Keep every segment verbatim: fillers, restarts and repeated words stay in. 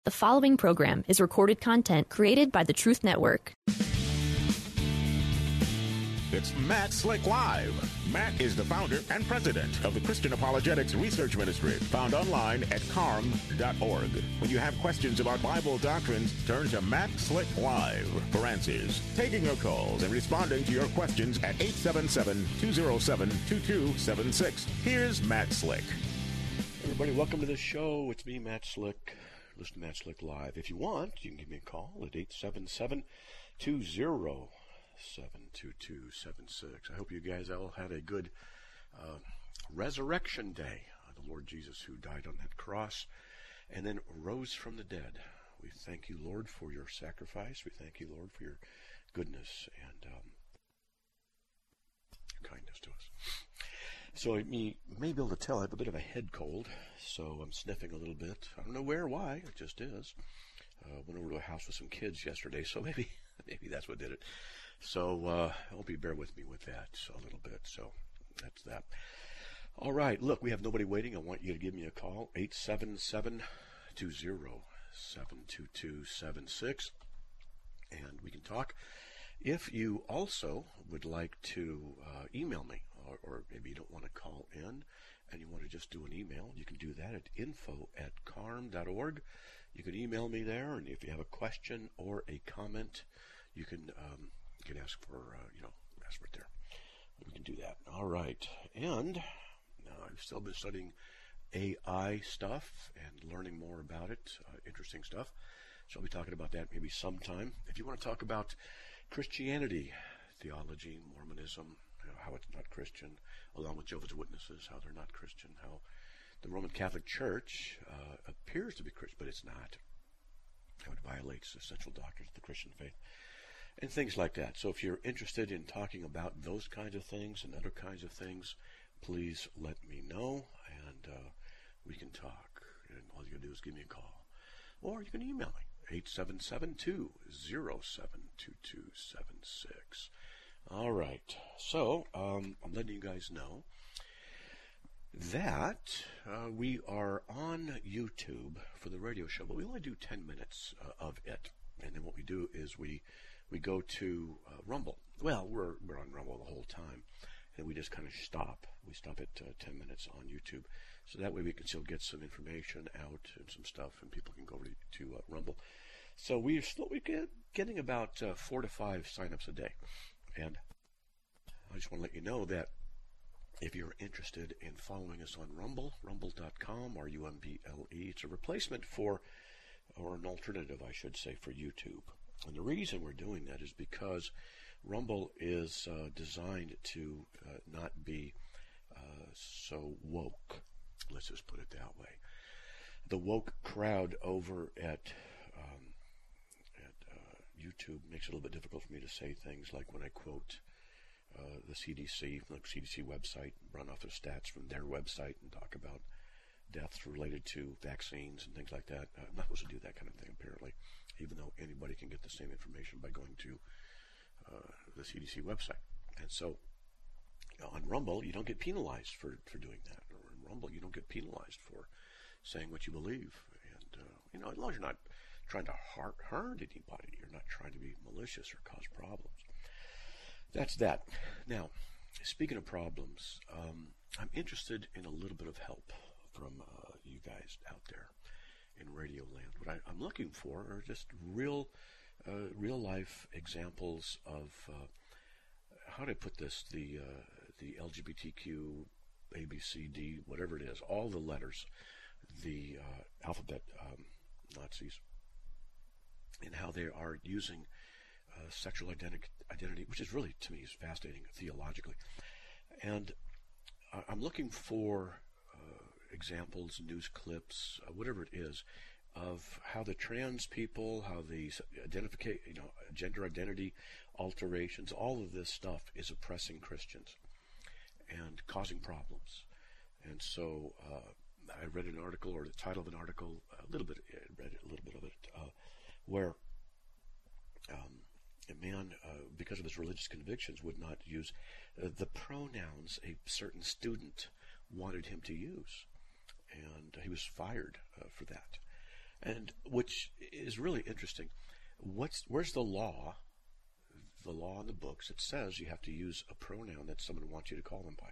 The following program is recorded content created by the Truth Network. It's Matt Slick Live. Matt is the founder and president of the Christian Apologetics Research Ministry, found online at carm dot org. When you have questions about Bible doctrines, turn to Matt Slick Live for answers. Taking your calls and responding to your questions at eight seven seven, two oh seven, two two seven six. Here's Matt Slick. Hey everybody, welcome to the show. It's me, Matt Slick. Listen to Matt Slick Live. If you want, you can give me a call at eight seven seven, two oh seven, two two seven six. I hope you guys all had a good uh, resurrection day. Uh, the Lord Jesus, who died on that cross and then rose from the dead. We thank you, Lord, for your sacrifice. We thank you, Lord, for your goodness and um, your kindness to us. So you may be able to tell I have a bit of a head cold, so I'm sniffing a little bit. I don't know where, why, it just is. Uh, went over to a house with some kids yesterday, so maybe maybe that's what did it. So uh, I hope you bear with me with that a little bit. So that's that. All right, look, we have nobody waiting. I want you to give me a call, eight seven seven, two oh seven, two two seven six, and we can talk. If you also would like to uh, email me, or, or maybe you don't want to call in and you want to just do an email, you can do that at info at carm dot org. You can email me there, and if you have a question or a comment, you can um, you can ask for uh, you know ask for it there. We can do that. All right, and uh, I've still been studying A I stuff and learning more about it. Uh, interesting stuff. So I'll be talking about that maybe sometime. If you want to talk about Christianity, theology, Mormonism, you know, how it's not Christian, along with Jehovah's Witnesses, how they're not Christian, how the Roman Catholic Church uh, appears to be Christian, but it's not. How it violates the essential doctrines of the Christian faith, and things like that. So if you're interested in talking about those kinds of things and other kinds of things, please let me know, and uh, we can talk. And all you gotta do is give me a call. Or you can email me, eight seven seven, two oh seven, two two seven six. All right, so um, I'm letting you guys know that uh, we are on YouTube for the radio show, but we only do ten minutes uh, of it. And then what we do is we we go to uh, Rumble. Well, we're, we're on Rumble the whole time, and we just kind of stop. We stop at uh, ten minutes on YouTube. So that way we can still get some information out and some stuff, and people can go over to, to uh, Rumble. So we're slowly get, getting about uh, four to five signups a day. And I just want to let you know that if you're interested in following us on Rumble, rumble dot com, R U M B L E, it's a replacement for, or an alternative, I should say, for YouTube. And the reason we're doing that is because Rumble is uh, designed to uh, not be uh, so woke. Let's just put it that way. The woke crowd over at, um, at uh, YouTube makes it a little bit difficult for me to say things like when I quote uh, the C D C, from the C D C website, run off the stats from their website and talk about deaths related to vaccines and things like that. Uh, I'm not supposed to do that kind of thing, apparently, even though anybody can get the same information by going to uh, the C D C website. And so on Rumble, you don't get penalized for, for doing that. Or in Rumble, you don't get penalized for saying what you believe. And, uh, you know, as long as you're not trying to hurt, hurt anybody, you're not trying to be malicious or cause problems. That's that. Now, speaking of problems, um, I'm interested in a little bit of help from uh, you guys out there in Radio Land. What I, I'm looking for are just real, uh, real life examples of uh, how do I put this? The uh, the L G B T Q, A, B, C, D, whatever it is, all the letters, the uh, alphabet um, Nazis, and how they are using uh, sexual identi- identity, which is really, to me, is fascinating theologically. And uh, I'm looking for uh, examples, news clips, uh, whatever it is, of how the trans people, how the identification, you know, gender identity alterations, all of this stuff is oppressing Christians and causing problems. And so uh, I read an article, or the title of an article, a little bit, I read a little bit of it, uh, where um, a man, uh, because of his religious convictions, would not use uh, the pronouns a certain student wanted him to use. And he was fired uh, for that. And which is really interesting. What's where's the law? The law in the books, it says you have to use a pronoun that someone wants you to call them by.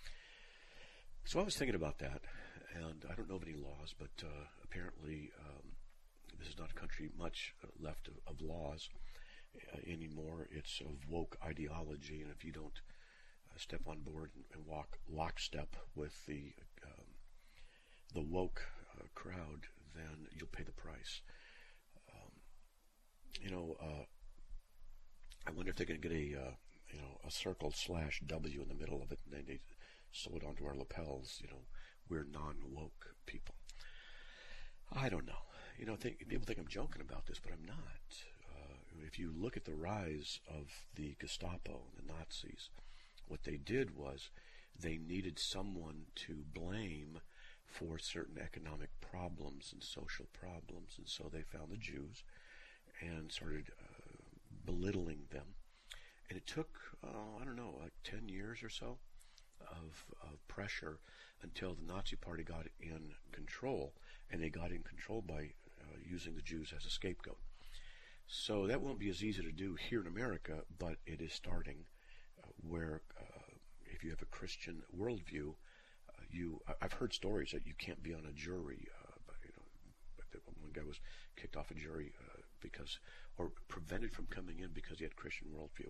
So I was thinking about that, and I don't know of any laws, but uh, apparently um, this is not a country much left of, of laws uh, anymore. It's of woke ideology, and if you don't uh, step on board and, and walk lockstep with the um, the woke uh, crowd, then you'll pay the price. Um, you know. Uh, I wonder if they're going to get a, uh, you know, a circle slash W in the middle of it, and then they sew it onto our lapels. You know, we're non-woke people. I don't know. You know, think, people think I'm joking about this, but I'm not. Uh, if you look at the rise of the Gestapo and the Nazis, what they did was they needed someone to blame for certain economic problems and social problems, and so they found the Jews and started Uh, belittling them, and it took uh, I don't know, like ten years or so of, of pressure until the Nazi Party got in control, and they got in control by uh, using the Jews as a scapegoat. So that won't be as easy to do here in America, but it is starting. Uh, where uh, if you have a Christian worldview, uh, you I've heard stories that you can't be on a jury. Uh, but, you know, but the, one guy was kicked off a jury uh, because. or prevented from coming in because he had Christian worldview.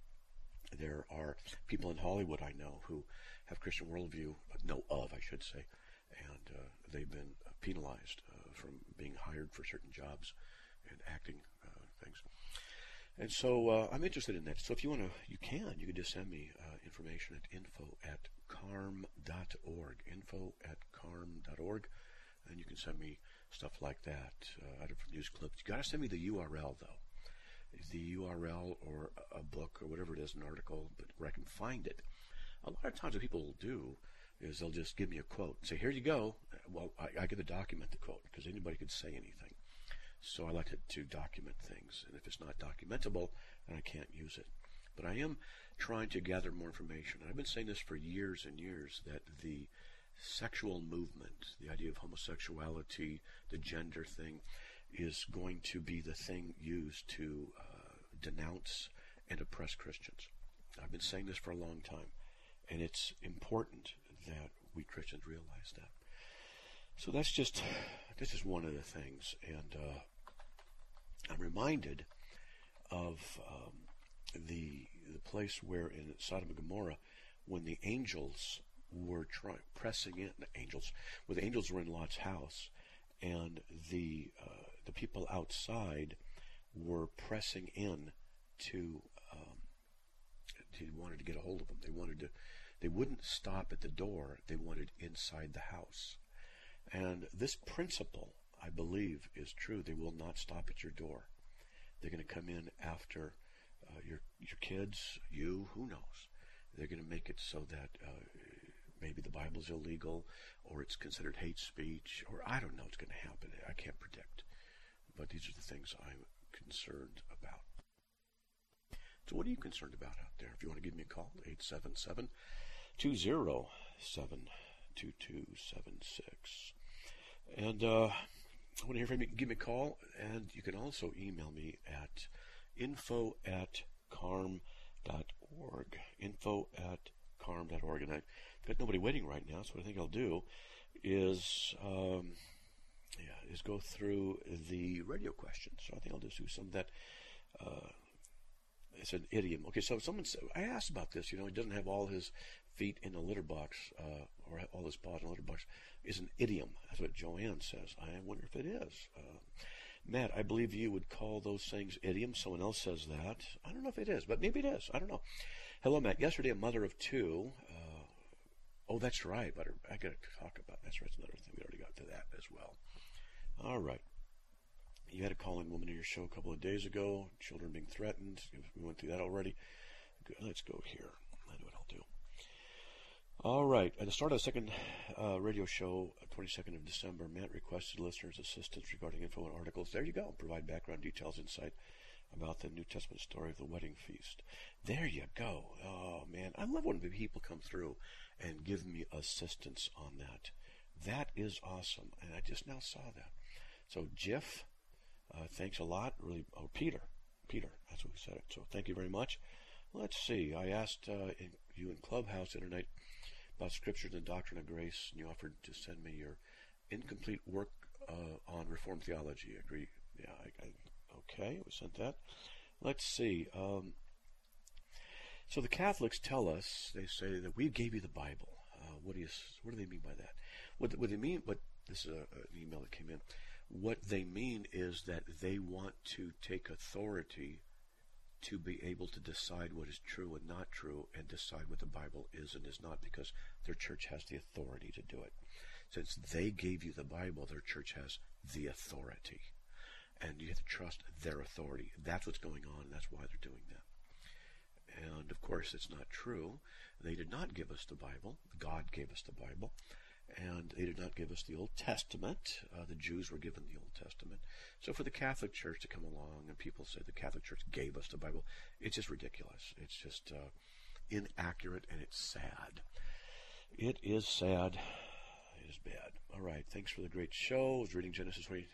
There are people in Hollywood I know who have Christian worldview, know of, I should say, and uh, they've been penalized uh, from being hired for certain jobs and acting uh, things. And so uh, I'm interested in that. So if you want to, you can. You can just send me uh, information at info at carm dot org, info at carm dot org, and you can send me stuff like that uh, out of news clips. You got to send me the U R L, though. The U R L or a book or whatever it is, an article, but where I can find it. A lot of times what people will do is they'll just give me a quote and say, here you go. Well, I, I get to document the quote because anybody could say anything. So I like to, to document things. And if it's not documentable, then I can't use it. But I am trying to gather more information. And I've been saying this for years and years, that the sexual movement, the idea of homosexuality, the gender thing, is going to be the thing used to uh, denounce and oppress Christians. I've been saying this for a long time, and it's important that we Christians realize that. So that's just this is one of the things, and uh, I'm reminded of um, the the place where in Sodom and Gomorrah, when the angels were trying pressing in, the angels, when the angels were in Lot's house, and the uh, the people outside were pressing in to, um, they wanted to get a hold of them. They wanted to, they wouldn't stop at the door. They wanted inside the house. And this principle, I believe, is true. They will not stop at your door. They're going to come in after uh, your your kids, you, who knows. They're going to make it so that uh, maybe the Bible's illegal, or it's considered hate speech, or I don't know what's going to happen. I can't predict. But these are the things I'm concerned about. So what are you concerned about out there? If you want to give me a call, eight seven seven, two zero seven, two two seven six. And uh, I want to hear from you. Give me a call, and you can also email me at info at carm dot org. Info at carm dot org. And I've got nobody waiting right now, so what I think I'll do is... Um, Yeah, is go through the radio questions. So I think I'll just do some of that. Uh, it's an idiom. Okay, so someone said, I asked about this. You know, he doesn't have all his feet in a litter box, uh, or all his paws in a litter box. Is an idiom. That's what Joanne says. I wonder if it is. Uh, Matt, I believe you would call those things idioms. Someone else says that. I don't know if it is, but maybe it is. I don't know. Hello, Matt. Yesterday, a mother of two. Uh, oh, that's right. But I got to talk about. That's right. That's another thing. We already got to that as well. All right. You had a call-in woman in your show a couple of days ago. Children being threatened. We went through that already. Good. Let's go here. I know what I'll do. All right. At the start of the second uh, radio show, twenty-second of December, Matt requested listeners' assistance regarding info and articles. There you go. Provide background details, insight about the New Testament story of the wedding feast. There you go. Oh, man. I love when people come through and give me assistance on that. That is awesome. And I just now saw that. So Jiff, uh, thanks a lot. Really, oh Peter, Peter, that's what we said it. So thank you very much. Let's see. I asked uh, in, you in Clubhouse the other night about Scripture and the Doctrine of Grace, and you offered to send me your incomplete work uh, on Reformed theology. Agree? Yeah. I, I, okay, we sent that. Let's see. Um, so the Catholics tell us, they say that we gave you the Bible. Uh, what do you? What do they mean by that? What, what they mean? What this is a, an email that came in. What they mean is that they want to take authority to be able to decide what is true and not true, and decide what the Bible is and is not, because their church has the authority to do it. Since they gave you the Bible, their church has the authority. And you have to trust their authority. That's what's going on, and that's why they're doing that. And, of course, it's not true. They did not give us the Bible. God gave us the Bible. And they did not give us the Old Testament. Uh, the Jews were given the Old Testament. So for the Catholic Church to come along and people say the Catholic Church gave us the Bible, it's just ridiculous. It's just uh, inaccurate, and it's sad. It is sad. It is bad. All right. Thanks for the great show. I was reading Genesis twenty.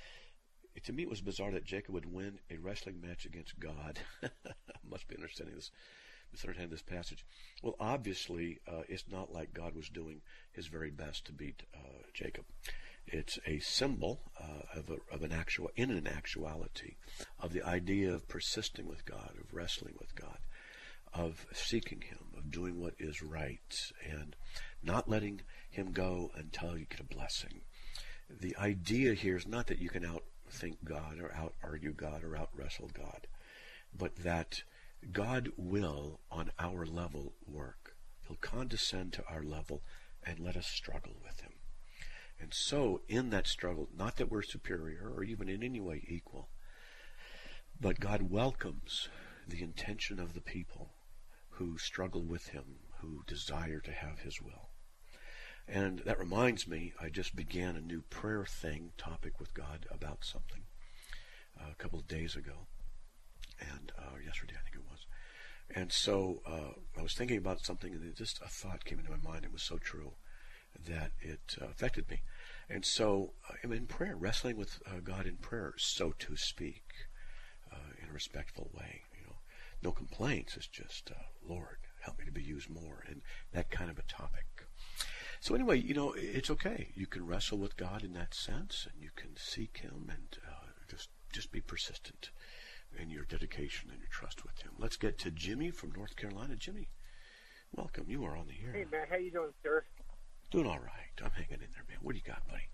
To me, it was bizarre that Jacob would win a wrestling match against God. Must be understanding this. Misunderstanding this passage. Well, obviously, uh, it's not like God was doing his very best to beat uh, Jacob. It's a symbol uh, of, a, of an actual, in an actuality, of the idea of persisting with God, of wrestling with God, of seeking him, of doing what is right, and not letting him go until you get a blessing. The idea here is not that you can outthink God or out-argue God or out-wrestle God, but that God will, on our level, work. He'll condescend to our level and let us struggle with him. And so, in that struggle, not that we're superior or even in any way equal, but God welcomes the intention of the people who struggle with him, who desire to have his will. And that reminds me, I just began a new prayer thing, topic with God about something uh, a couple of days ago. And uh, yesterday, I think it was. And so uh, I was thinking about something, and just a thought came into my mind. It was so true that it uh, affected me. And so uh, I'm in prayer, wrestling with uh, God in prayer, so to speak, uh, in a respectful way. You know, no complaints. It's just, uh, Lord, help me to be used more, and that kind of a topic. So anyway, you know, it's okay. You can wrestle with God in that sense, and you can seek him, and uh, just just be persistent in your dedication and your trust with him. Let's get to Jimmy from North Carolina. Jimmy, welcome. You are on the air. Hey, Matt. How you doing, sir? Doing all right. I'm hanging in there, man. What do you got, buddy?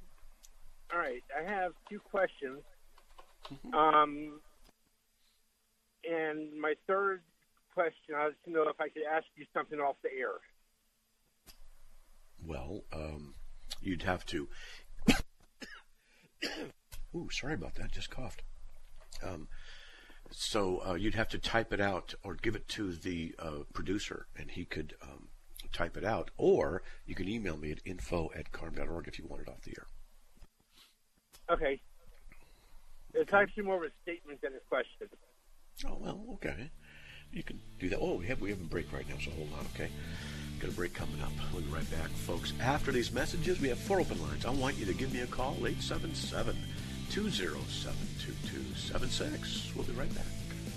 All right. I have two questions. Mm-hmm. Um, and my third question, I was to know if I could ask you something off the air. Well, um, you'd have to... Ooh, sorry about that. Just coughed. Um, so uh, you'd have to type it out or give it to the uh, producer, and he could um, type it out. Or you can email me at info at carm dot org if you want it off the air. Okay. It's actually more of a statement than a question. Oh, well, okay. You can do that. Oh, we have we have a break right now, so hold on, okay? Got a break coming up. We'll be right back, folks. After these messages, we have four open lines. I want you to give me a call, eight seven seven, two zero seven, two two seven six. We'll be right back.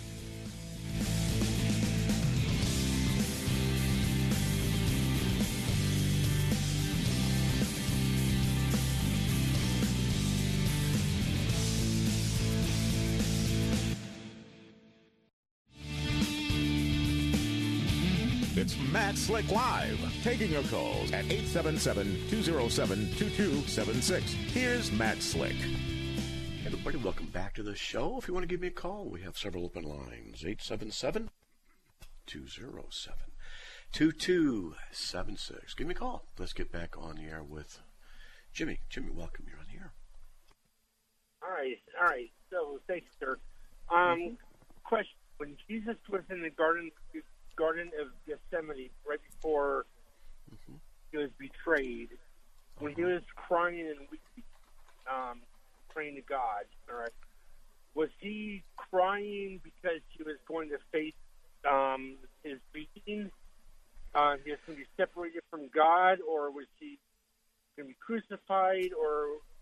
It's Matt Slick Live, taking your calls at eight seven seven, two zero seven, two two seven six. Here's Matt Slick. Hey everybody, welcome back to the show. If you want to give me a call, we have several open lines. eight seven seven, two zero seven, two two seven six. Give me a call. Let's get back on the air with Jimmy. Jimmy, welcome. You're on the air. All right. All right. So, thanks, sir. Um, mm-hmm. Question. When Jesus was in the Garden Garden of Gethsemane right before mm-hmm. he was betrayed, uh-huh. when he was crying and weeping, um, praying to God, all right, was he crying because he was going to face um, his beating? Uh, he was going to be separated from God, or was he going to be crucified, or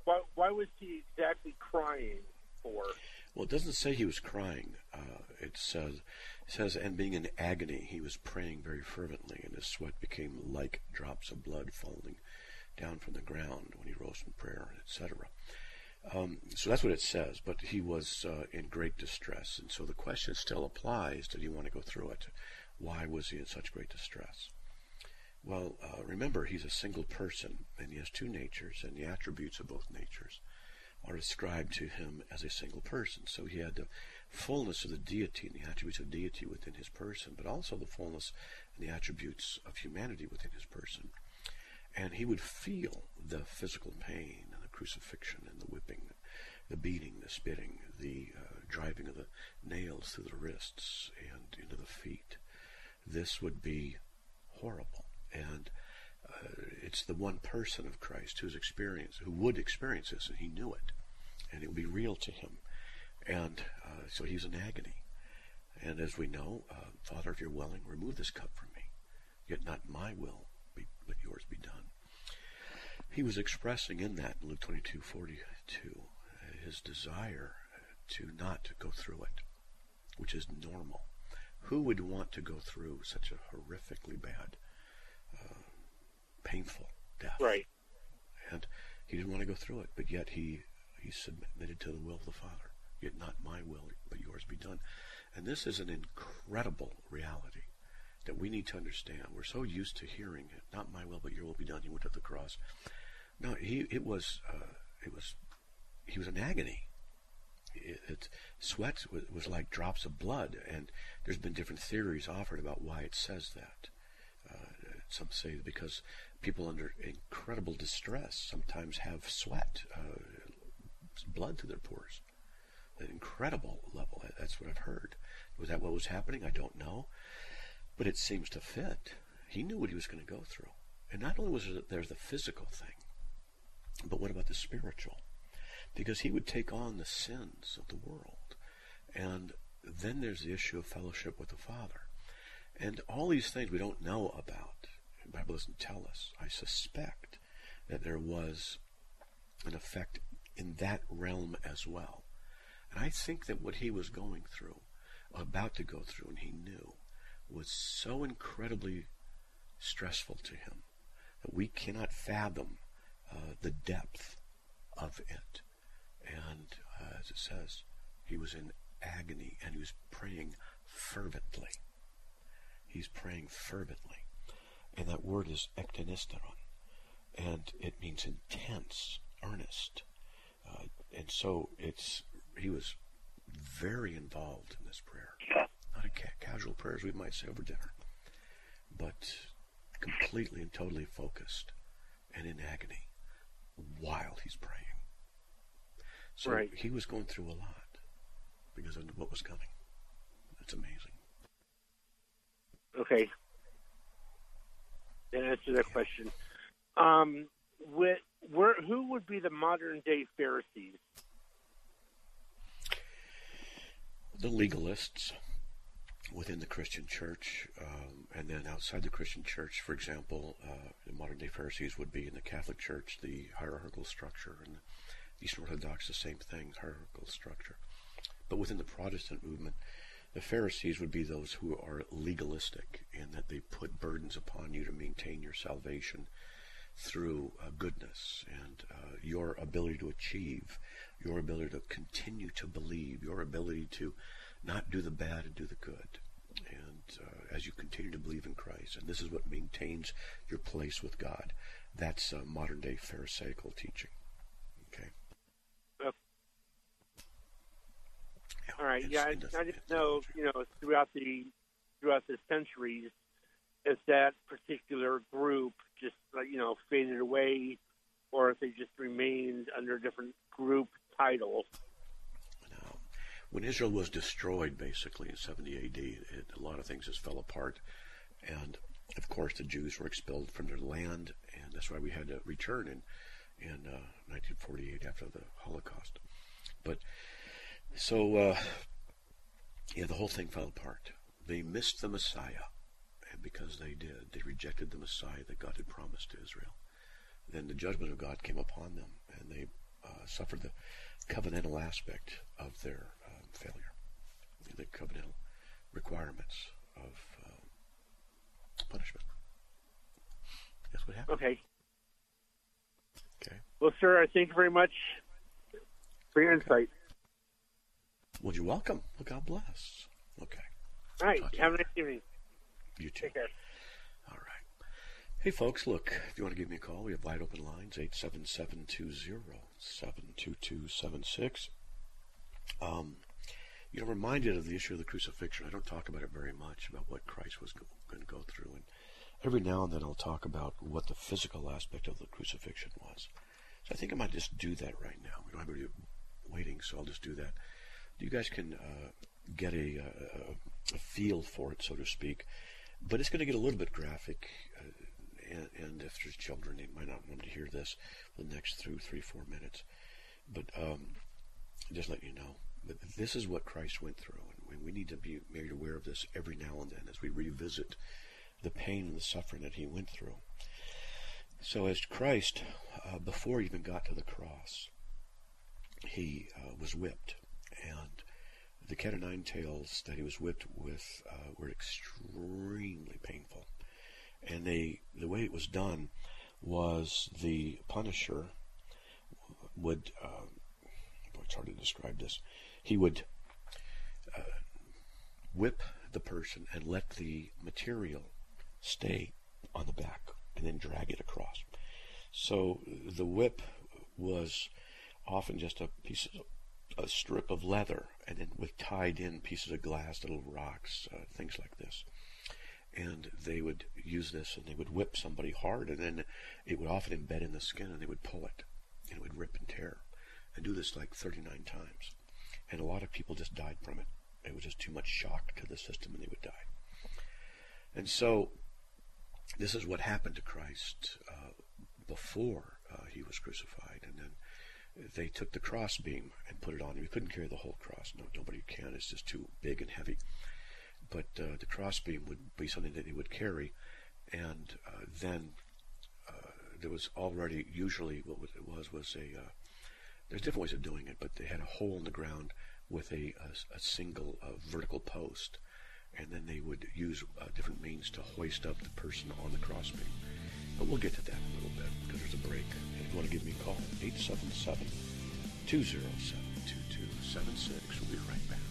why, why was he exactly crying for? Well, it doesn't say he was crying. Uh, it says, it says, and being in agony, he was praying very fervently, and his sweat became like drops of blood falling down from the ground when he rose from prayer, et cetera. Um, so that's what it says, but he was uh, in great distress, and so the question still applies, did he want to go through it? Why was he in such great distress? Well, uh, remember, he's a single person, and he has two natures, and the attributes of both natures are ascribed to him as a single person. So he had the fullness of the deity and the attributes of deity within his person, but also the fullness and the attributes of humanity within his person. And he would feel the physical pain and the crucifixion and the whipping, the beating, the spitting, the uh, driving of the nails through the wrists and into the feet. This would be horrible. And uh, it's the one person of Christ who's experienced, who would experience this, and he knew it. And it would be real to him. And uh, so he's in agony. And as we know, uh, Father, if you're willing, remove this cup from me. Yet not my will, be, but yours be done. He was expressing in that, in Luke twenty-two forty-two, uh, his desire to not go through it, which is normal. Who would want to go through such a horrifically bad, uh, painful death? Right. And he didn't want to go through it, but yet he, he submitted to the will of the Father. Yet not my will, but yours be done. And this is an incredible reality that we need to understand. We're so used to hearing it, not my will, but your will be done. He went to the cross. No, he it was uh, it was he was in agony. It, it, sweat was, was like drops of blood, and there's been different theories offered about why it says that. Uh, some say because people under incredible distress sometimes have sweat, uh, blood through their pores, an incredible level. That's what I've heard. Was that what was happening? I don't know. But it seems to fit. He knew what he was going to go through. And not only was there the physical thing, but what about the spiritual? Because he would take on the sins of the world. And then there's the issue of fellowship with the Father. And all these things we don't know about. The Bible doesn't tell us. I suspect that there was an effect in that realm as well. And I think that what he was going through, about to go through, and he knew, was so incredibly stressful to him that we cannot fathom uh, the depth of it. And uh, as it says, he was in agony and he was praying fervently. He's praying fervently. And that word is ektenisteron. And it means intense, earnest. Uh, and so it's he was very involved in this prayer. Not a ca- casual prayer, as we might say over dinner, but completely and totally focused and in agony while he's praying. So right. He was going through a lot because of what was coming. It's amazing. Okay. To answer that question, um, with, where, who would be the modern day Pharisees? The legalists within the Christian church, um, and then outside the Christian church, for example, uh, the modern-day Pharisees would be in the Catholic Church, the hierarchical structure, and the Eastern Orthodox, the same thing, hierarchical structure. But within the Protestant movement, the Pharisees would be those who are legalistic in that they put burdens upon you to maintain your salvation through uh, goodness and uh, your ability to achieve, your ability to continue to believe, your ability to not do the bad and do the good. And uh, as you continue to believe in Christ, and this is what maintains your place with God. That's uh, modern-day Pharisaical teaching. Okay. Uh, Yeah, all right. it's- Yeah, I, it doesn't- I just it's know, not true. you know, throughout the throughout the centuries, if that particular group just, like, you know, faded away, or if they just remained under different group titles. No. When Israel was destroyed, basically, in seventy A D, it, a lot of things just fell apart. And, of course, the Jews were expelled from their land, and that's why we had to return in, in uh, nineteen forty-eight after the Holocaust. But, so, uh, yeah, the whole thing fell apart. They missed the Messiah, and because they did, they rejected the Messiah that God had promised to Israel. Then the judgment of God came upon them, and they uh, suffer the covenantal aspect of their um, failure, the covenantal requirements of uh, punishment. That's what happened. Okay. Okay. Well, sir, I thank you very much for your insight. Well, you're welcome. Well, God bless. Okay. All right. Talk to Have a you. nice evening. You too. Take care. All right. Hey, folks, look, if you want to give me a call, we have wide open lines, eight seven seven, two zero, seven two two seven six. Um, you know, reminded of the issue of the crucifixion. I don't talk about it very much, about what Christ was going to go through. And every now and then I'll talk about what the physical aspect of the crucifixion was. So I think I might just do that right now. We don't have anybody waiting, so I'll just do that. You guys can uh, get a, uh, a feel for it, so to speak. But it's going to get a little bit graphic. Uh, and, and if there's children, they might not want to hear this for the next through three, four minutes. But um, just let you know. But this is what Christ went through. And we need to be made aware of this every now and then as we revisit the pain and the suffering that he went through. So as Christ, uh, before he even got to the cross, he uh, was whipped. And the cat o' nine tails that he was whipped with uh, were extremely painful. And they, the way it was done was the punisher would, uh, it's hard to describe this, he would uh, whip the person and let the material stay on the back and then drag it across. So the whip was often just a piece of a strip of leather, and then with tied in pieces of glass, little rocks, uh, things like this. And they would use this, and they would whip somebody hard, and then it would often embed in the skin, and they would pull it, and it would rip and tear, and do this like thirty-nine times. And a lot of people just died from it. It was just too much shock to the system, and they would die. And so this is what happened to Christ uh, before uh, he was crucified, and then they took the crossbeam and put it on him. He couldn't carry the whole cross. No, nobody can. It's just too big and heavy. But uh, the crossbeam would be something that he would carry, and uh, then uh, there was already, usually what it was, was a, uh, there's different ways of doing it, but they had a hole in the ground with a, a, a single uh, vertical post, and then they would use uh, different means to hoist up the person on the crossbeam. But we'll get to that in a little bit, because there's a break. And if you want to give me a call, eight seven seven, two zero seven, two two seven six. We'll be right back.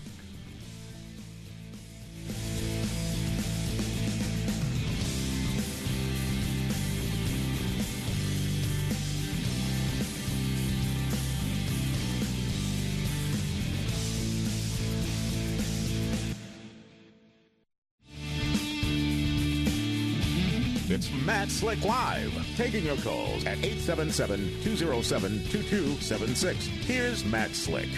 It's Matt Slick Live, taking your calls at eight seven seven, two zero seven, two two seven six. Here's Matt Slick.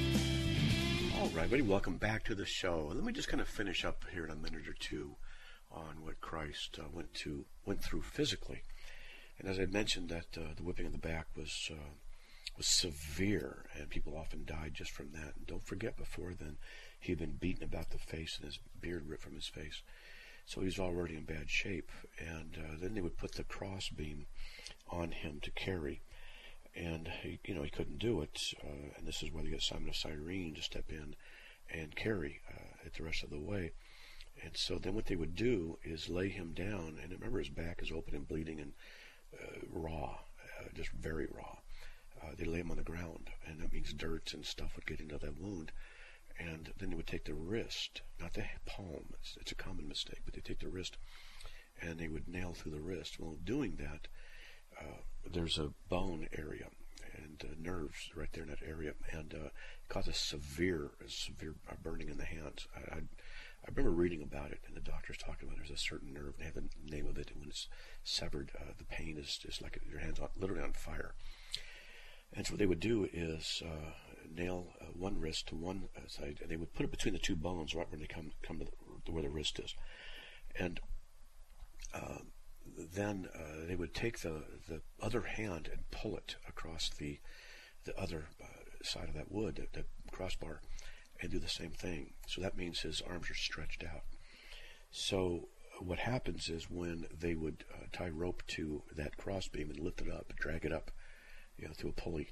All right, everybody, welcome back to the show. Let me just kind of finish up here in a minute or two on what Christ uh, went to went through physically. And as I mentioned, that uh, the whipping of the back was uh, was severe, and people often died just from that. And don't forget, before then, he had been beaten about the face and his beard ripped from his face. So he was already in bad shape. And uh, then they would put the crossbeam on him to carry. And, he, you know, he couldn't do it. Uh, and this is where they get Simon of Cyrene to step in and carry uh, it the rest of the way. And so then what they would do is lay him down. And remember, his back is open and bleeding and uh, raw, uh, just very raw. Uh, they lay him on the ground. And that means dirt and stuff would get into that wound. And then they would take the wrist, not the palm. It's, it's a common mistake, but they take the wrist and they would nail through the wrist. Well, doing that, uh, there's a bone area and uh, nerves right there in that area, and uh, it causes severe, severe burning in the hands. I, I, I remember reading about it, and the doctors talked about it. There's a certain nerve, they have the name of it, and when it's severed, uh, the pain is just like your hands on, literally on fire. And so what they would do is uh, nail uh, one wrist to one side, and they would put it between the two bones right when they come come to, the, to where the wrist is. And uh, then uh, they would take the, the other hand and pull it across the the other uh, side of that wood, the, the crossbar, and do the same thing. So that means his arms are stretched out. So what happens is when they would uh, tie rope to that crossbeam and lift it up, drag it up, you know, through a pulley,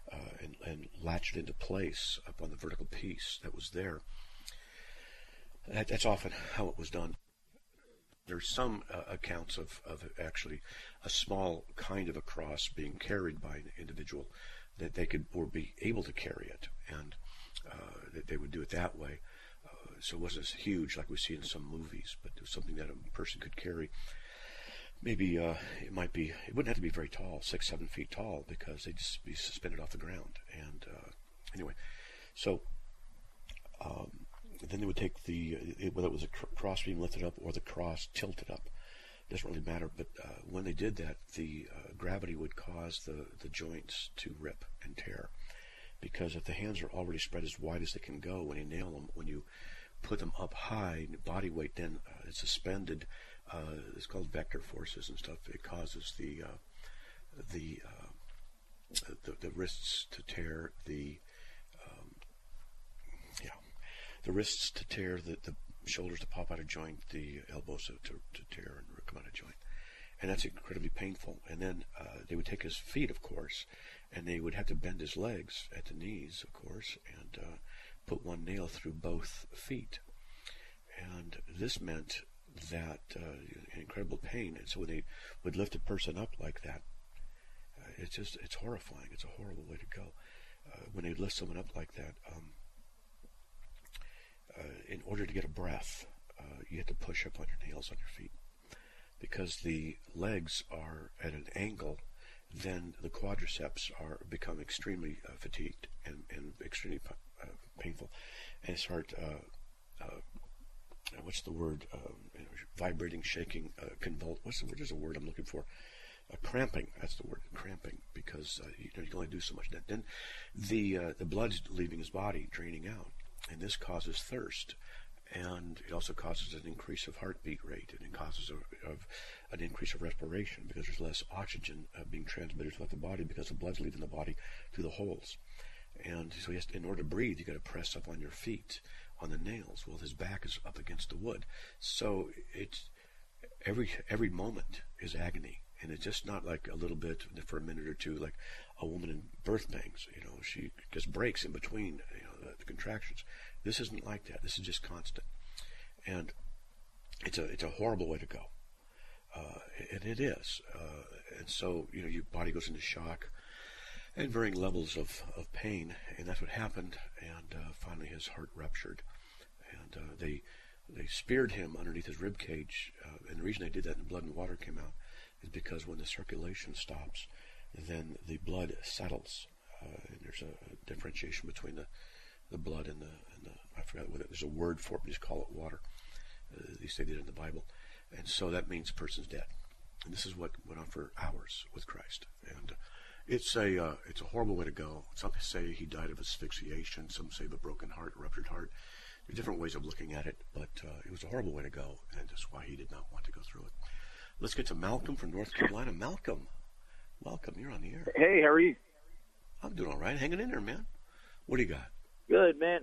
uh, and, and latch it into place up on the vertical piece that was there. That, that's often how it was done. There's some uh, accounts of, of actually a small kind of a cross being carried by an individual that they could or be able to carry it, and uh, that they would do it that way. Uh, so it wasn't as huge like we see in some movies, but it was something that a person could carry. Maybe uh, it might be, it wouldn't have to be very tall, six, seven feet tall, because they'd just be suspended off the ground. And uh, anyway, so um, then they would take the, whether it was a cross being lifted up or the cross tilted up, doesn't really matter. But uh, when they did that, the uh, gravity would cause the, the joints to rip and tear. Because if the hands are already spread as wide as they can go, when you nail them, when you put them up high, body weight then uh, is suspended. Uh, it's called vector forces and stuff. It causes the uh, the, uh, the the wrists to tear, the um, yeah, the wrists to tear, the, the shoulders to pop out of joint, the elbows to, to, to tear and come out of joint, and that's incredibly painful. And then uh, they would take his feet, of course, and they would have to bend his legs at the knees, of course, and uh, put one nail through both feet, and this meant that uh, incredible pain. And so when they would lift a person up like that, uh, it's just, it's horrifying. It's a horrible way to go. Uh, when they lift someone up like that, um, uh, in order to get a breath, uh, you have to push up on your nails on your feet, because the legs are at an angle. Then the quadriceps are become extremely uh, fatigued and, and extremely uh, painful, and start uh, uh, what's the word? Um, you know, vibrating, shaking, uh, convul. What's the word? There's a word I'm looking for. Uh, cramping. That's the word. Cramping, because uh, you, know, you can only do so much. Then the uh, the blood's leaving his body, draining out, and this causes thirst, and it also causes an increase of heartbeat rate, and it causes a, of an increase of respiration, because there's less oxygen uh, being transmitted throughout the body, because the blood's leaving the body through the holes. And so he has to, in order to breathe, you got to press up on your feet, on the nails. Well, his back is up against the wood, so it's every every moment is agony, and it's just not like a little bit for a minute or two, like a woman in birth pangs. You know, she just breaks in between, you know, the, the contractions. This isn't like that. This is just constant, and it's a it's a horrible way to go, uh, and it is. Uh, and so, you know, your body goes into shock and varying levels of, of pain, and that's what happened. And uh, finally, his heart ruptured, and uh, they they speared him underneath his rib cage. Uh, and the reason they did that, and the blood and water came out, is because when the circulation stops, then the blood settles, uh, and there's a, a differentiation between the, the blood and the and the I forgot what it, there's a word for it. We just call it water. Uh, at least they did it in the Bible, and so that means the person's dead. And this is what went on for hours with Christ, and. Uh, It's a uh, it's a horrible way to go. Some say he died of asphyxiation. Some say of a broken heart, a ruptured heart. There are different ways of looking at it, but uh, it was a horrible way to go, and that's why he did not want to go through it. Let's get to Malcolm from North Carolina. Malcolm, welcome. You're on the air. Hey, how are you? I'm doing all right. Hanging in there, man. What do you got? Good, man.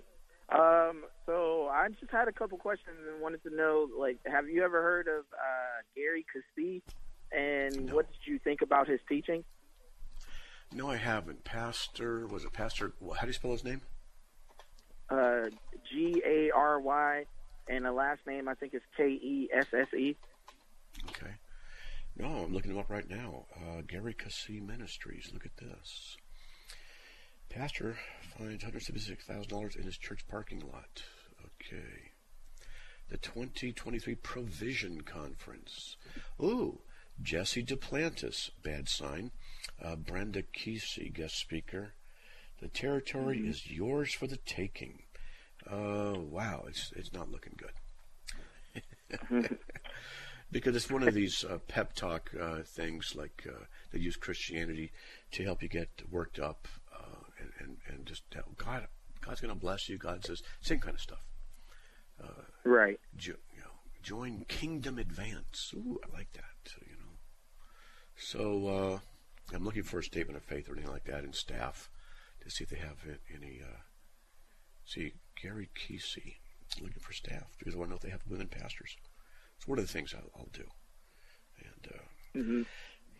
Um, so I just had a couple questions and wanted to know, like, have you ever heard of uh, Gary Keesee, and No. what did you think about his teaching? No, I haven't. Pastor, was it Pastor, how do you spell his name? Uh, G A R Y, and the last name I think is K E S S E. Okay. No, I'm looking him up right now. Uh, Gary Keesee Ministries. Look at this. Pastor finds one hundred seventy-six thousand dollars in his church parking lot. Okay. The twenty twenty-three Provision Conference. Ooh, Jesse Duplantis, bad sign. Uh, Brenda Keesee, guest speaker. The territory mm-hmm. is yours for the taking. Uh, wow, it's it's not looking good. Because it's one of these uh, pep talk uh, things, like uh, they use Christianity to help you get worked up, uh, and, and, and just tell God, God's going to bless you. God says, same kind of stuff. Uh, right. Jo- you know, join Kingdom Advance. Ooh, I like that. You know. So uh, I'm looking for a statement of faith or anything like that in staff to see if they have any. Uh, see, Gary Keesee, looking for staff because I want to know if they have women pastors. It's one of the things I'll, I'll do. And uh, mm-hmm.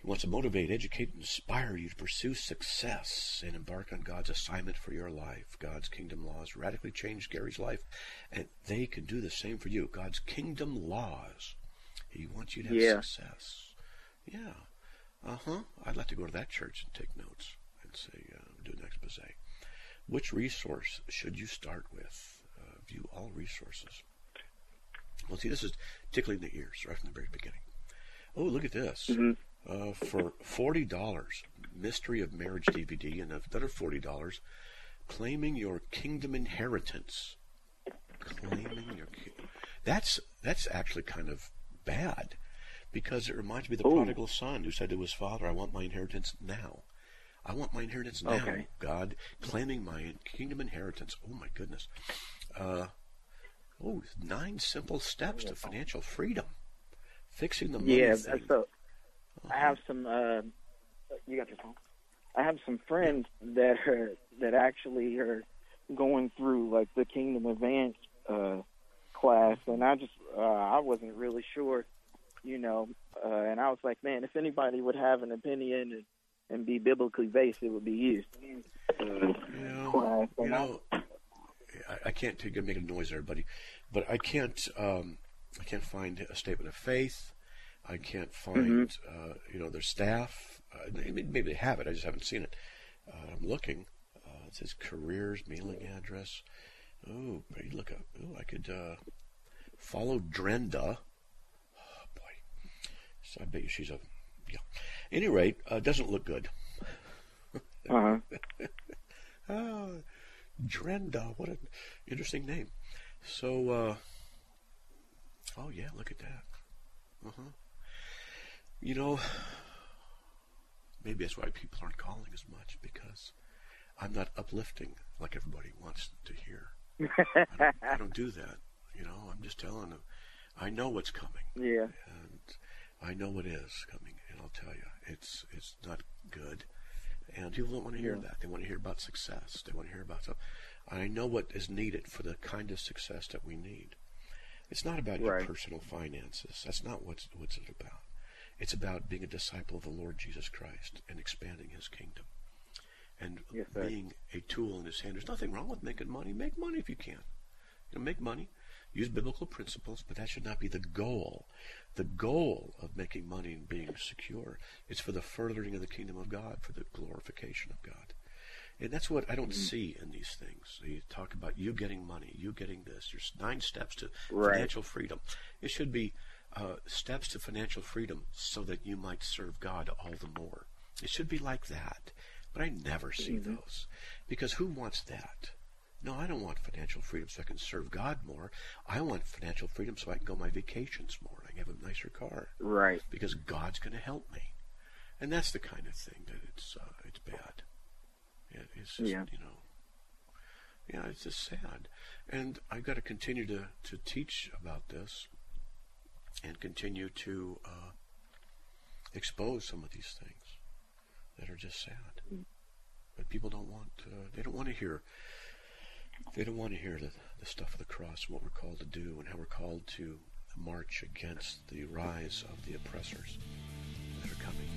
He wants to motivate, educate, and inspire you to pursue success and embark on God's assignment for your life. God's kingdom laws radically changed Gary's life, and they can do the same for you. God's kingdom laws. He wants you to have yeah. success. Yeah. Uh-huh. I'd like to go to that church and take notes and say, uh, do an expose. Which resource should you start with? Uh, view all resources. Well, see, this is tickling the ears right from the very beginning. Oh, look at this. Mm-hmm. Uh, for forty dollars, Mystery of Marriage D V D, and another forty dollars, Claiming Your Kingdom Inheritance. Claiming your ki- That's that's actually kind of bad, because it reminds me of the Ooh. prodigal son who said to his father, I want my inheritance now. I want my inheritance now, Okay. God. Claiming my kingdom inheritance. Oh, my goodness. Uh, oh, nine simple steps to financial freedom. Fixing the money Yeah, thing. so I have some. Uh, you got your phone. I have some friends that are that actually are going through like the Kingdom Advance uh, class, and I just uh, I wasn't really sure, you know, uh, and I was like, man, if anybody would have an opinion and, and be biblically based, it would be you. Uh, Yeah, class, you and I- know, I, I can't take, make a noise, everybody, but I can't. Um, I can't find a statement of faith. I can't find, Mm-hmm. uh, you know, their staff. Uh, maybe, maybe they have it. I just haven't seen it. Uh, I'm looking. Uh, it says careers, mailing address. Oh, but you look up. Oh, I could uh, follow Drenda. Oh boy, so I bet you she's a yeah. Any rate, uh, doesn't look good. uh-huh. Ah, Drenda, what an interesting name. So, uh, oh yeah, look at that. Uh-huh. You know, maybe that's why people aren't calling as much, because I'm not uplifting like everybody wants to hear. I, don't, I don't do that. You know, I'm just telling them, I know what's coming. Yeah. And I know it is coming, and I'll tell you, it's it's not good. And people don't want to hear Yeah. that. They want to hear about success. They want to hear about stuff. I know what is needed for the kind of success that we need. It's not about your Right. personal finances. That's not what's what's it about. It's about being a disciple of the Lord Jesus Christ and expanding His kingdom. And Yes, sir. being a tool in His hand. There's nothing wrong with making money. Make money if you can. You know, make money. Use biblical principles, but that should not be the goal. The goal of making money and being secure is for the furthering of the kingdom of God, for the glorification of God. And that's what I don't Mm-hmm. see in these things. You talk about you getting money, you getting this. There's nine steps to Right. financial freedom. It should be uh, steps to financial freedom so that you might serve God all the more. It should be like that. But I never see Mm-hmm. those. Because who wants that? No, I don't want financial freedom so I can serve God more. I want financial freedom so I can go on my vacations more. I can have a nicer car. Right. Because God's going to help me. And that's the kind of thing that it's uh, it's bad. It, it's just, Yeah. you know, yeah, it's just sad. And I've got to continue to, to teach about this and continue to uh, expose some of these things that are just sad. But people don't want, uh, they don't want to hear, they don't want to hear the, the stuff of the cross and what we're called to do and how we're called to march against the rise of the oppressors that are coming.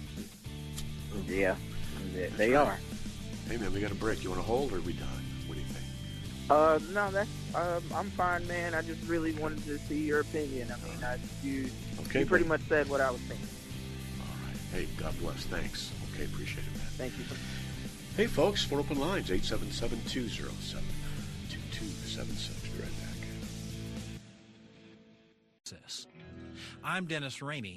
Yeah. They, they right. are. Hey man, we got a break. You want to hold or are we done? What do you think? Uh, no, that's um, I'm fine, man. I just really wanted to see your opinion. I mean, I, you Okay, you pretty buddy. much said what I was thinking. All right. Hey, God bless. Thanks. Okay, appreciate it, man. Thank you. Hey, folks, four open lines, eight seven seven, two zero seven, two two seven six. Be right back. I'm Dennis Rainey.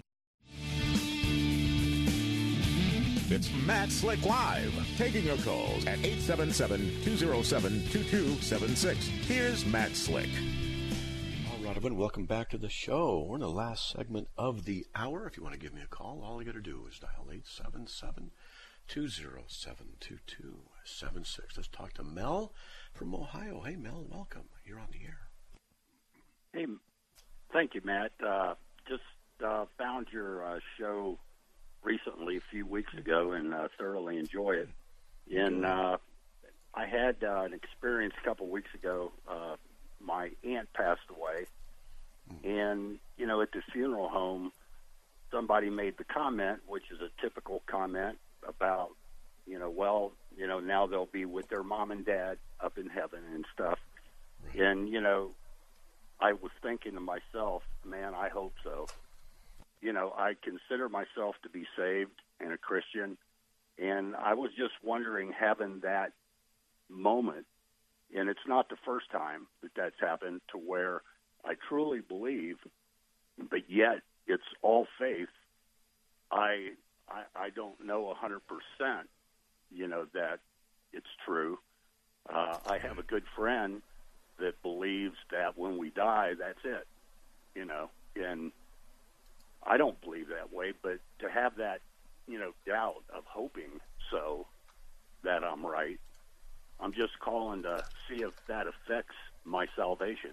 It's Matt Slick Live, taking your calls at eight seven seven, two zero seven, two two seven six. Here's Matt Slick. All right, everyone, welcome back to the show. We're in the last segment of the hour. If you want to give me a call, all you got to do is dial eight seven seven, two zero seven, two two seven six. Let's talk to Mel from Ohio. Hey, Mel, welcome. You're on the air. Hey, thank you, Matt. Uh, just uh, found your uh, show recently, a few weeks ago, and uh, thoroughly enjoy it. And uh, I had uh, an experience a couple weeks ago. Uh, my aunt passed away, and you know, at the funeral home, somebody made the comment, which is a typical comment about, you know, well, you know, now they'll be with their mom and dad up in heaven and stuff. Right. And, you know, I was thinking to myself, man, I hope so. You know, I consider myself to be saved and a Christian, and I was just wondering, having that moment, and it's not the first time that that's happened, to where I truly believe, but yet it's all faith. I I, I don't know one hundred percent, you know, that it's true. Uh, I have a good friend that believes that when we die, that's it, you know, and I don't believe that way, but to have that, you know, doubt of hoping so that I'm right, I'm just calling to see if that affects my salvation.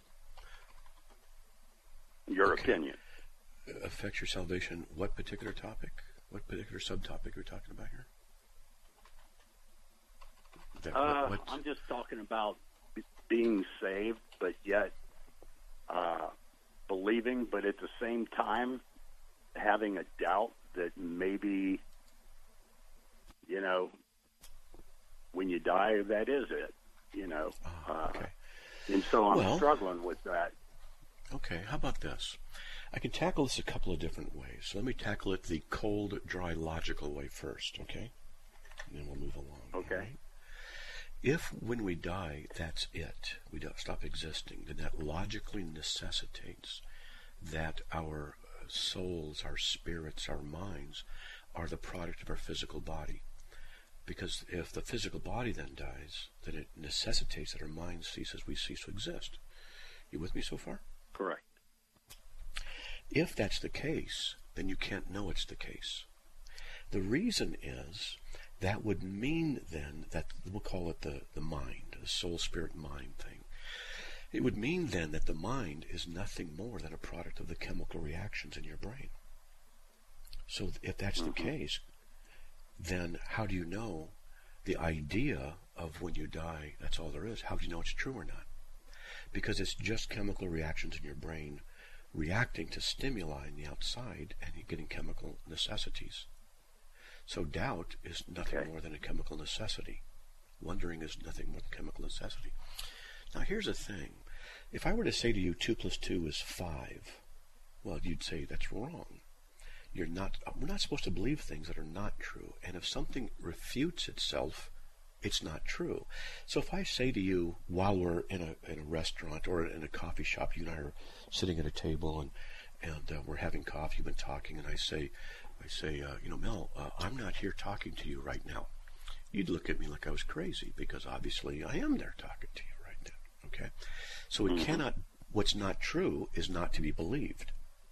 Your okay. opinion. Affects your salvation. What particular topic? What particular subtopic are we talking about here? That, uh, what, I'm just talking about being saved, but yet uh, believing, but at the same time having a doubt that maybe, you know, when you die, that is it, you know. Oh, okay. Uh, and so I'm well, struggling with that. Okay, how about this? I can tackle this a couple of different ways. So let me tackle it the cold, dry, logical way first, okay? And then we'll move along. Okay. Right? If when we die, that's it, we don't stop existing, then that logically necessitates that our souls, our spirits, our minds are the product of our physical body. Because if the physical body then dies, then it necessitates that our mind ceases, we cease to exist. You with me so far? Correct. If that's the case, then you can't know it's the case. The reason is that would mean then that, we'll call it the, the mind, the soul, spirit, mind thing. It would mean then that the mind is nothing more than a product of the chemical reactions in your brain. So if that's mm-hmm. the case, then how do you know the idea of when you die, that's all there is? How do you know it's true or not? Because it's just chemical reactions in your brain reacting to stimuli in the outside, and you're getting chemical necessities. So doubt is nothing okay. more than a chemical necessity. Wondering is nothing more than chemical necessity. Now here's the thing. If I were to say to you two plus two is five, well, you'd say that's wrong. You're not, we're not supposed to believe things that are not true. And if something refutes itself, it's not true. So if I say to you, while we're in a in a restaurant or in a coffee shop, you and I are sitting at a table and and uh, we're having coffee, you've been talking, and I say, I say, uh, you know, Mel, uh, I'm not here talking to you right now. You'd look at me like I was crazy, because obviously I am there talking to you right now. Okay, so it mm-hmm. cannot. What's not true is not to be believed.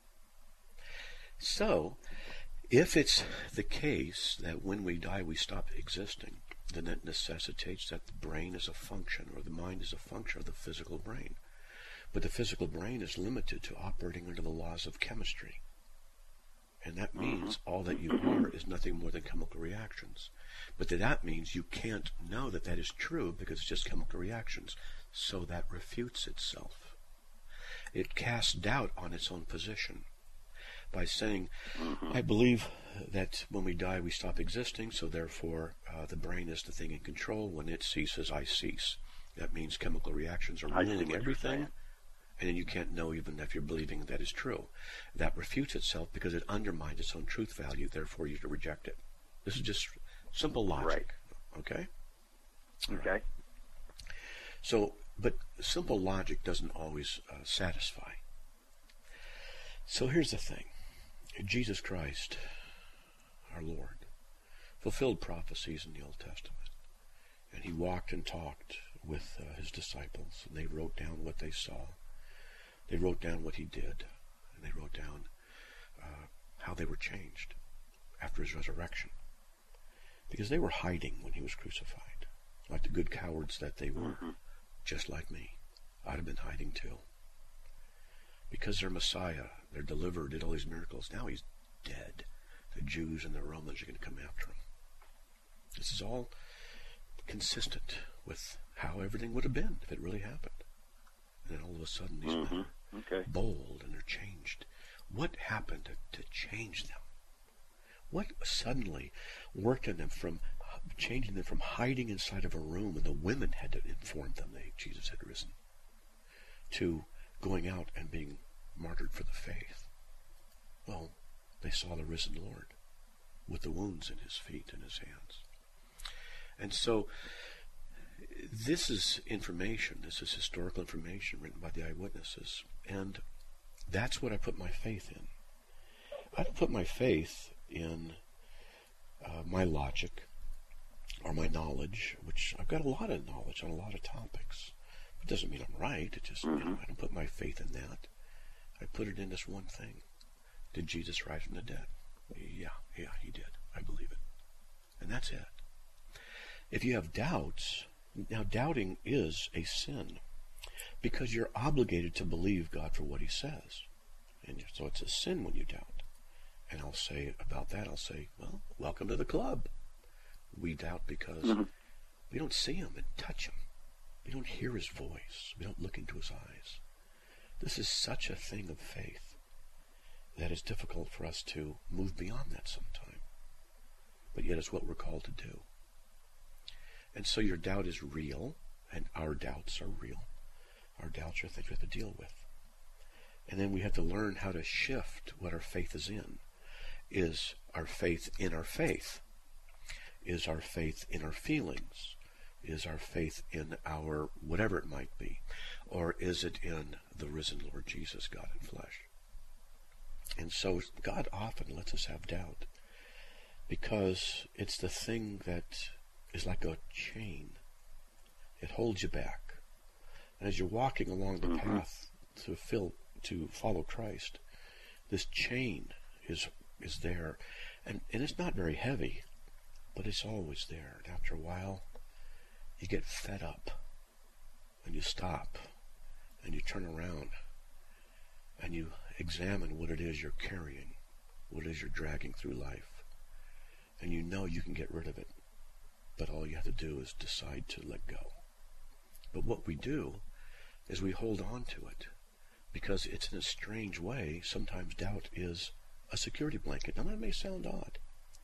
So, if it's the case that when we die we stop existing, then it necessitates that the brain is a function, or the mind is a function of the physical brain. But the physical brain is limited to operating under the laws of chemistry. And that means mm-hmm. all that you are is nothing more than chemical reactions. But that means you can't know that that is true because it's just chemical reactions. So that refutes itself. It casts doubt on its own position by saying, mm-hmm. I believe that when we die we stop existing, so therefore uh, the brain is the thing in control. When it ceases, I cease. That means chemical reactions are ruling everything, and then you can't know even if you're believing that is true. That refutes itself because it undermines its own truth value, therefore you reject it. This is just simple logic. Right. Okay? Okay. Right. So, but simple logic doesn't always uh, satisfy. So here's the thing. Jesus Christ, our Lord, fulfilled prophecies in the Old Testament. And he walked and talked with uh, his disciples, and they wrote down what they saw. They wrote down what he did, and they wrote down uh, how they were changed after his resurrection. Because they were hiding when he was crucified, like the good cowards that they were, mm-hmm. just like me. I'd have been hiding too. Because their Messiah, their deliverer, did all these miracles. Now he's dead. The Jews and the Romans are going to come after him. This is all consistent with how everything would have been if it really happened. And then all of a sudden these mm-hmm. men are okay. bold and they're changed. What happened to, to change them? What suddenly worked on them from changing them from hiding inside of a room, and the women had to inform them that Jesus had risen, to going out and being martyred for the faith? Well, they saw the risen Lord with the wounds in his feet and his hands. And so this is information, this is historical information written by the eyewitnesses, and that's what I put my faith in. I don't put my faith in uh, my logic or my knowledge, which I've got a lot of knowledge on a lot of topics. It doesn't mean I'm right. It just, mm-hmm. you know, I don't put my faith in that. I put it in this one thing. Did Jesus rise from the dead? Yeah, yeah, he did. I believe it. And that's it. If you have doubts, now doubting is a sin because you're obligated to believe God for what he says. And so it's a sin when you doubt. And I'll say about that, I'll say, well, welcome to the club. We doubt because mm-hmm. we don't see him and touch him. We don't hear his voice. We don't look into his eyes. This is such a thing of faith that is difficult for us to move beyond that sometime. But yet it's what we're called to do. And so your doubt is real, and our doubts are real. Our doubts are things we have to deal with. And then we have to learn how to shift what our faith is in. Is our faith in our faith? Is our faith in our feelings? Is our faith in our whatever it might be? Or is it in the risen Lord Jesus, God in flesh? And so God often lets us have doubt because it's the thing that is like a chain. It holds you back. And as you're walking along the mm-hmm. path to fill, to follow Christ, this chain is is there. And, and it's not very heavy, but it's always there. And after a while, you get fed up, and you stop, and you turn around, and you examine what it is you're carrying, what it is you're dragging through life. And you know you can get rid of it, but all you have to do is decide to let go. But what we do is we hold on to it, because it's in a strange way. Sometimes doubt is a security blanket. Now that may sound odd,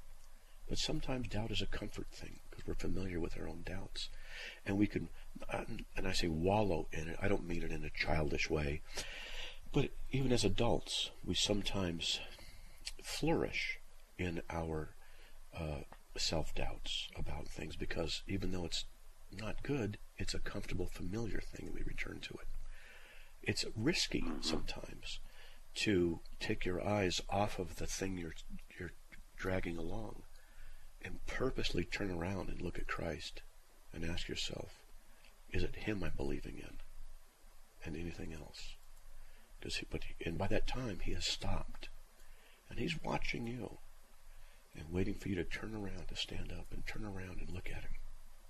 but sometimes doubt is a comfort thing because we're familiar with our own doubts. And we can, and I say wallow in it, I don't mean it in a childish way, but even as adults, we sometimes flourish in our uh, self-doubts about things because even though it's not good, it's a comfortable, familiar thing and we return to it. It's risky sometimes to take your eyes off of the thing you're you're dragging along and purposely turn around and look at Christ and ask yourself, is it him I'm believing in and anything else? Does he, but he, and by that time he has stopped and he's watching you and waiting for you to turn around, to stand up and turn around and look at him.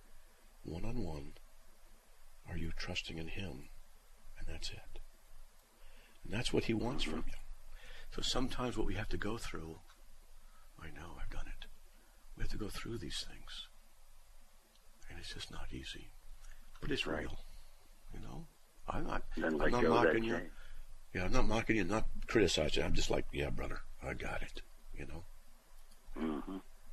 One on one, are you trusting in him? And that's it. And that's what he wants from you. So sometimes what we have to go through, I know, I've done it. We have to go through these things. And it's just not easy. But it's right. real. You know? I'm not, I'm not mocking you. Chain. Yeah, I'm not mocking you, not criticizing. I'm just like, yeah, brother, I got it. You know? Mm-hmm.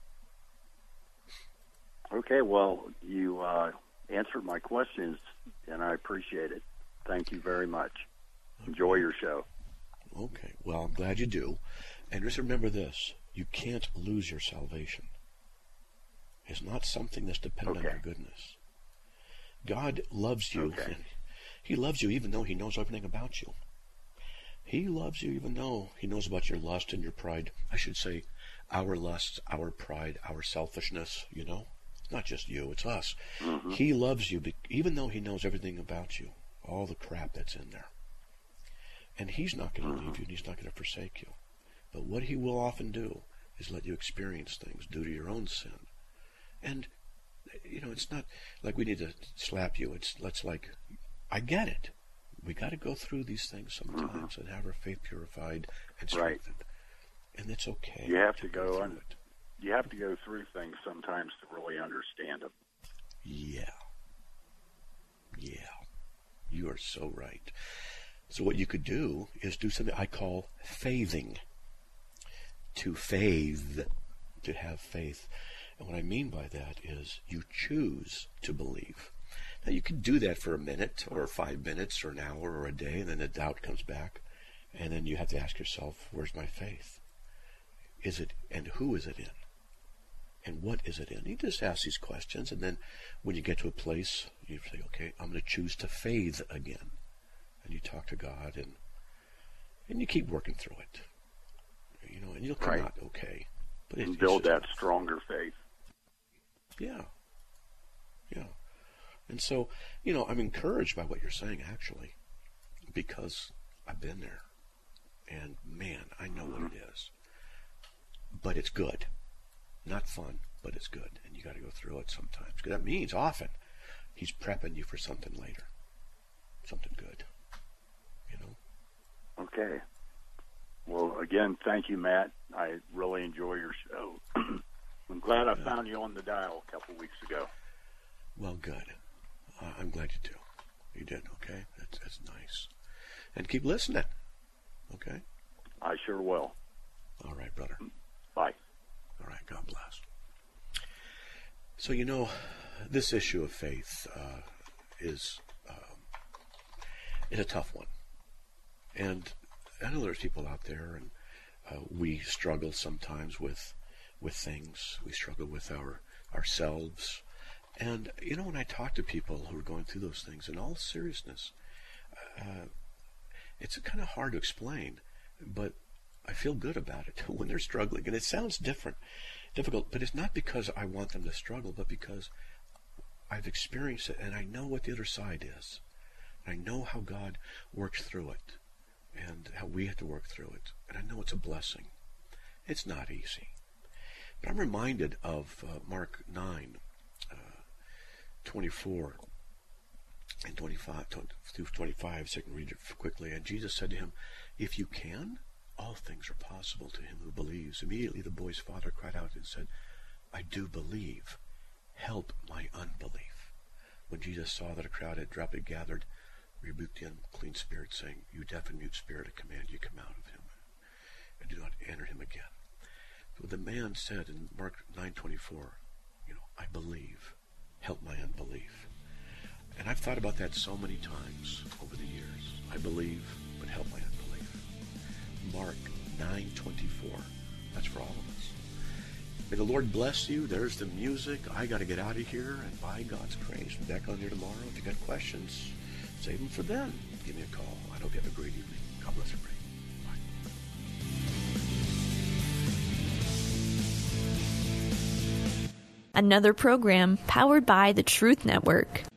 Okay, well, you uh, answered my questions, and I appreciate it. Thank you very much. Okay. Enjoy your show. Okay, well, I'm glad you do. And just remember this, you can't lose your salvation. It's not something that's dependent okay. on your goodness. God loves you. Okay. And he loves you even though he knows everything about you. He loves you even though he knows about your lust and your pride. I should say our lust, our pride, our selfishness, you know. It's not just you, it's us. Mm-hmm. He loves you even though he knows everything about you, all the crap that's in there. And he's not going to mm-hmm. leave you and he's not going to forsake you. But what he will often do is let you experience things due to your own sin. And, you know, it's not like we need to slap you. It's, it's like, I get it. We got to go through these things sometimes mm-hmm. and have our faith purified and strengthened. Right. And it's okay. You have to, to go, go and it. You have to go through things sometimes to really understand them. Yeah. Yeah. You are so right. So what you could do is do something I call faithing. To faith, to have faith. And what I mean by that is you choose to believe. Now you can do that for a minute or five minutes or an hour or a day, and then the doubt comes back. And then you have to ask yourself, where's my faith? Is it, and who is it in? And what is it in? You just ask these questions, and then when you get to a place, you say, okay, I'm going to choose to faith again. And you talk to God, and and you keep working through it. You know, and you'll come right. out okay. But and it, build just, that stronger faith. Yeah. Yeah. And so, you know, I'm encouraged by what you're saying, actually, because I've been there. And, man, I know mm-hmm. what it is. But it's good. Not fun, but it's good. And you got to go through it sometimes. Because that means often he's prepping you for something later. Something good. You know? Okay. Well, again, thank you, Matt. I really enjoy your show. I'm glad I found you on the dial a couple weeks ago. Well, good. Uh, I'm glad you do. You did, okay? That's, that's nice. And keep listening, okay? I sure will. All right, brother. Bye. All right, God bless. So, you know, this issue of faith uh, is, um, is a tough one. And I know there's people out there, and uh, we struggle sometimes with with things. We struggle with our ourselves. And, you know, when I talk to people who are going through those things, in all seriousness, uh, it's kind of hard to explain, but I feel good about it when they're struggling. And it sounds different, difficult, but it's not because I want them to struggle, but because I've experienced it, and I know what the other side is. I know how God works through it, and how we have to work through it. And I know it's a blessing. It's not easy. But I'm reminded of uh, Mark nine, uh, twenty-four and twenty-five, through twenty-five, so I can read it quickly. And Jesus said to him, if you can, all things are possible to him who believes. Immediately the boy's father cried out and said, I do believe. Help my unbelief. When Jesus saw that a crowd had rapidly gathered, rebuked the unclean spirit, saying, you deaf and mute spirit, I command you, come out of him, and do not enter him again. So the man said in Mark nine twenty-four, you know, I believe, help my unbelief. And I've thought about that so many times over the years. I believe, but help my unbelief. Mark nine twenty-four, that's for all of us. May the Lord bless you. There's the music. I got to get out of here, and by God's grace, we'll be back on here tomorrow. If you got questions, save them for then. Give me a call. I hope you have a great evening. God bless everybody. Bye. Another program powered by the Truth Network.